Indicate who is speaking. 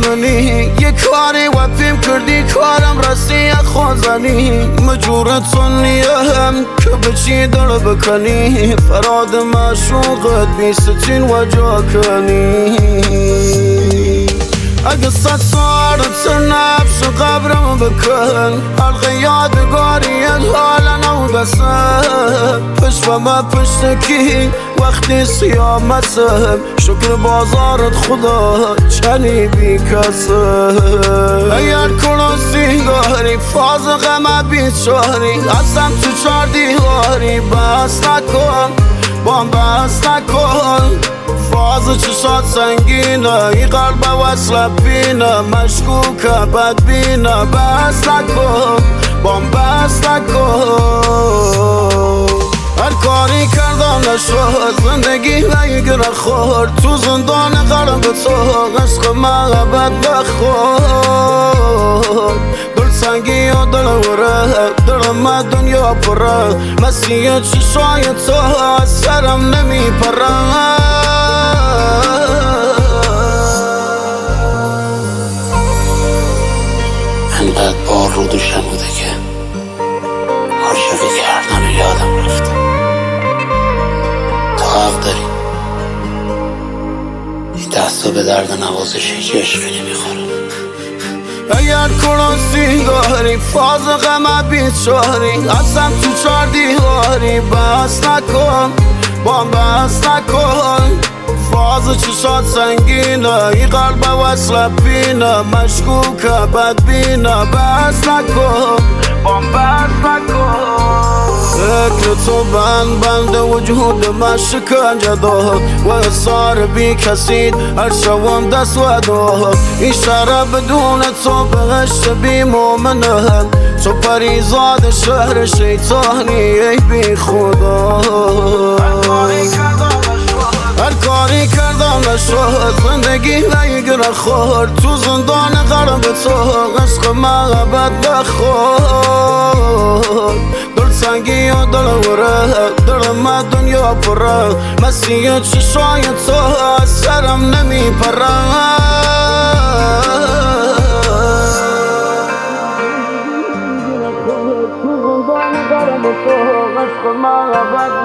Speaker 1: منی یه کاری و پیم کردی کارم راستی خوزنی مجورت نیم که بچی در بکنی فراد معشوقت بیستین و جا کنی اگه 100 سالت نفس قبرم بکن حلقه یادگاریت حالا نو بسم پشت و ما پشت کی وقتی سیامتم شکر بازارت خدا چنی بی کسم اگر کنو سیگاری فاز غم بیچاری ازم تو 4 دیواری بس نکن بام بس نکن فاز چشات سنگینه ای قلب وصل بینه مشکوکه بدبینه بس نکن بام بس نکن هر کاری کردم نشد زندگی نگیره خورد تو زندان قلب تو عشق محبت بخور دل سنگی و دل وره دلم دنیا پره مسیح چشای تو از سرم نمی پره
Speaker 2: انقدر بار رو دوشم بوده که عاشقی کردن و یادم رفته تو حق داری این دستا به درد نوازش هیچ عشقی نمیخوره
Speaker 1: اگر کنو سیگاری فاز غم بیچاری ازم تو 4 دیواری بس نکن بام بس نکن فاز چشات سنگینه ای قلب وصل بینه مشکوکه بدبینه بس نکن بام بس نکن فکر تو بند وجود من شکنجه داد و اصار بی کسید هر شوم دست و داد این شهر بدون تو بهشت بی مومنه تو پریزاد شهر شیطانی ای بی خدا هر کاری کردم نشد زندگی نگیره خورد تو زندان قلب تو عشق محبت بخور دل سنگی و دل وره دلم دنیا پره مسیح چشای تو از سرم نمی پره تو زندان قلب تو عشق محبت